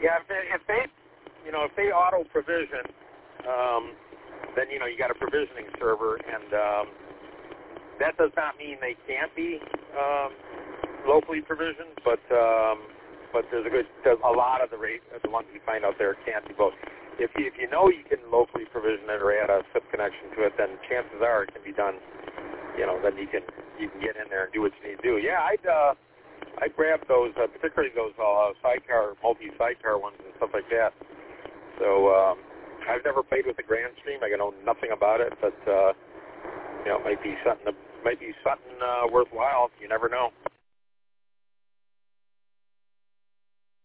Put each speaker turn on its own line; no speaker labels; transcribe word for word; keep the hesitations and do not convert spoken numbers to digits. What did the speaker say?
Yeah, if they, if they, you know, if they auto provision, um, then you know you got a provisioning server, and um, that does not mean they can't be um, locally provisioned, but um, but there's a good, a lot of the rate, the ones we find out there can't be both. If you if you know you can locally provision it or add a S I P connection to it, then chances are it can be done. You know, then you can you can get in there and do what you need to do. Yeah, I'd uh, I'd grab those, uh, particularly those uh, sidecar, multi-sidecar ones and stuff like that. So um, I've never played with the GrandStream. I know nothing about it, but uh, you know, it might be something might be something uh, worthwhile. You never know.